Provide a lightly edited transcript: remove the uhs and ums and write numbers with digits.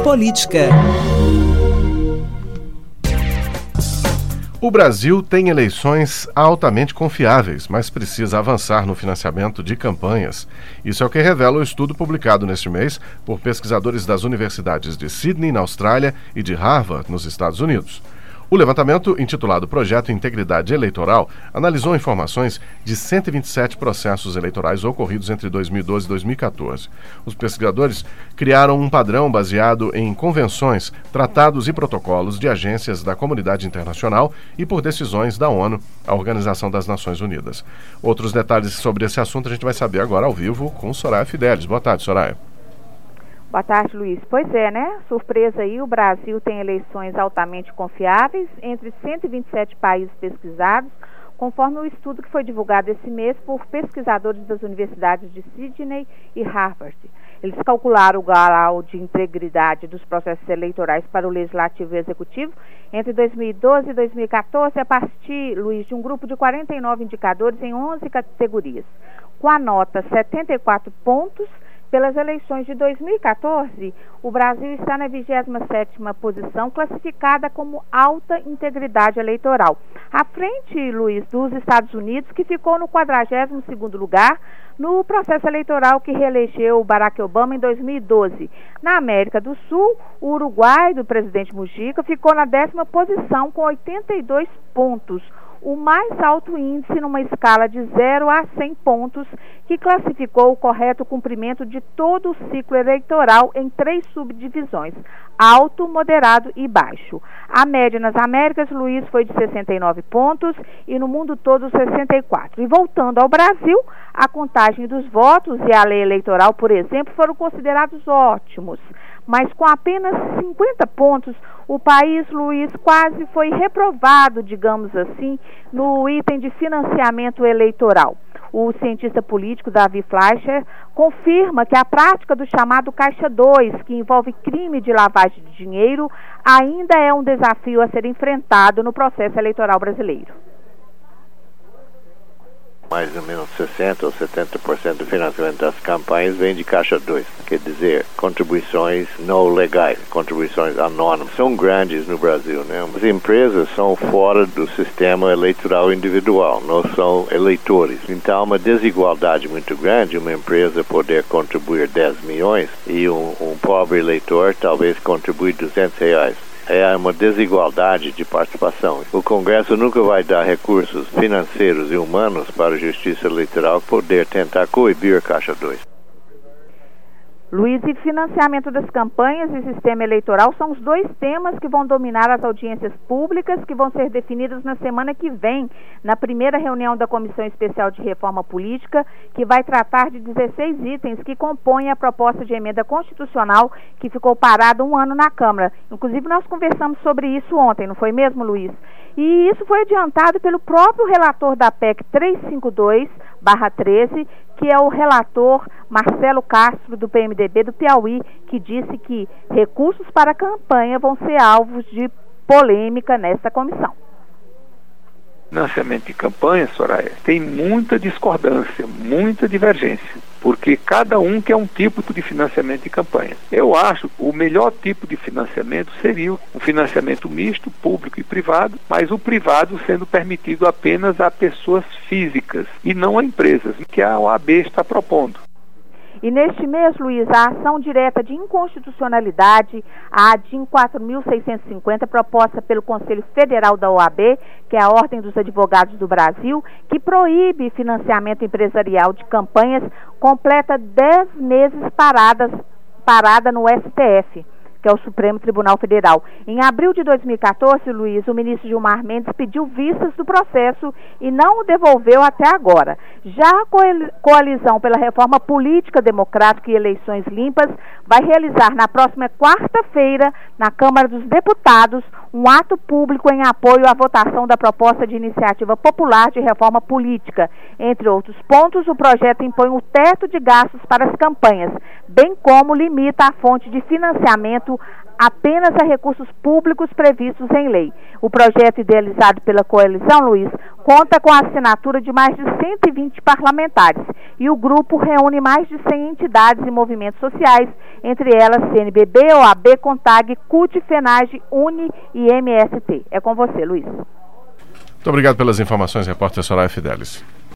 Política. O Brasil tem eleições altamente confiáveis, mas precisa avançar no financiamento de campanhas. Isso é o que revela o estudo publicado neste mês por pesquisadores das universidades de Sydney, na Austrália, e de Harvard, nos Estados Unidos. O levantamento, intitulado Projeto Integridade Eleitoral, analisou informações de 127 processos eleitorais ocorridos entre 2012 e 2014. Os pesquisadores criaram um padrão baseado em convenções, tratados e protocolos de agências da comunidade internacional e por decisões da ONU, a Organização das Nações Unidas. Outros detalhes sobre esse assunto a gente vai saber agora ao vivo com Soraya Fidelis. Boa tarde, Soraya. Boa tarde, Luiz. Pois é, né? Surpresa aí, o Brasil tem eleições altamente confiáveis entre 127 países pesquisados, conforme o estudo que foi divulgado esse mês por pesquisadores das universidades de Sydney e Harvard. Eles calcularam o grau de integridade dos processos eleitorais para o Legislativo e Executivo entre 2012 e 2014 a partir, Luiz, de um grupo de 49 indicadores em 11 categorias. Com a nota 74 pontos, pelas eleições de 2014, o Brasil está na 27ª posição, classificada como alta integridade eleitoral. À frente, Luiz, dos Estados Unidos, que ficou no 42º lugar no processo eleitoral que reelegeu Barack Obama em 2012. Na América do Sul, o Uruguai, do presidente Mujica, ficou na 10ª posição com 82 pontos. O mais alto índice numa escala de 0 a 100 pontos, que classificou o correto cumprimento de todo o ciclo eleitoral em 3 subdivisões: alto, moderado e baixo. A média nas Américas, Luiz, foi de 69 pontos e no mundo todo 64. E voltando ao Brasil, a contagem dos votos e a lei eleitoral, por exemplo, foram considerados ótimos. Mas com apenas 50 pontos, o país, Luiz, quase foi reprovado, digamos assim, no item de financiamento eleitoral. O cientista político Davi Fleischer confirma que a prática do chamado Caixa 2, que envolve crime de lavagem de dinheiro, ainda é um desafio a ser enfrentado no processo eleitoral brasileiro. Mais ou menos 60% ou 70% do financiamento das campanhas vem de Caixa 2, quer dizer, contribuições não legais, contribuições anônimas. São grandes no Brasil, né? As empresas são fora do sistema eleitoral individual, não são eleitores. Então, uma desigualdade muito grande, uma empresa poder contribuir 10 milhões e um pobre eleitor talvez contribui R$200. É uma desigualdade de participação. O Congresso nunca vai dar recursos financeiros e humanos para a Justiça Eleitoral poder tentar coibir a Caixa 2. Luiz, e financiamento das campanhas e sistema eleitoral são os 2 temas que vão dominar as audiências públicas, que vão ser definidos na semana que vem, na primeira reunião da Comissão Especial de Reforma Política, que vai tratar de 16 itens que compõem a proposta de emenda constitucional que ficou parada 1 ano na Câmara. Inclusive, nós conversamos sobre isso ontem, não foi mesmo, Luiz? E isso foi adiantado pelo próprio relator da PEC 352/13, que é o relator Marcelo Castro, do PMDB do Piauí, que disse que recursos para a campanha vão ser alvos de polêmica nesta comissão. Financiamento de campanha, Soraya, tem muita discordância, muita divergência, porque cada um quer um tipo de financiamento de campanha. Eu acho que o melhor tipo de financiamento seria um financiamento misto, público e privado, mas o privado sendo permitido apenas a pessoas físicas e não a empresas, que a OAB está propondo. E neste mês, Luiz, a ação direta de inconstitucionalidade, a ADIM 4.650, proposta pelo Conselho Federal da OAB, que é a Ordem dos Advogados do Brasil, que proíbe financiamento empresarial de campanhas, completa 10 meses parada no STF, que é o Supremo Tribunal Federal. Em abril de 2014, Luiz, o ministro Gilmar Mendes pediu vistas do processo e não o devolveu até agora. Já a Coalizão pela Reforma Política Democrática e Eleições Limpas vai realizar na próxima quarta-feira, na Câmara dos Deputados, um ato público em apoio à votação da proposta de iniciativa popular de reforma política. Entre outros pontos, o projeto impõe o teto de gastos para as campanhas, bem como limita a fonte de financiamento apenas a recursos públicos previstos em lei. O projeto, idealizado pela coalizão, Luiz, conta com a assinatura de mais de 120 parlamentares e o grupo reúne mais de 100 entidades e movimentos sociais, entre elas CNBB, OAB, CONTAG, CUT, FENAGE, UNE e MST. É com você, Luiz. Muito obrigado pelas informações, repórter Soraya Fidelis.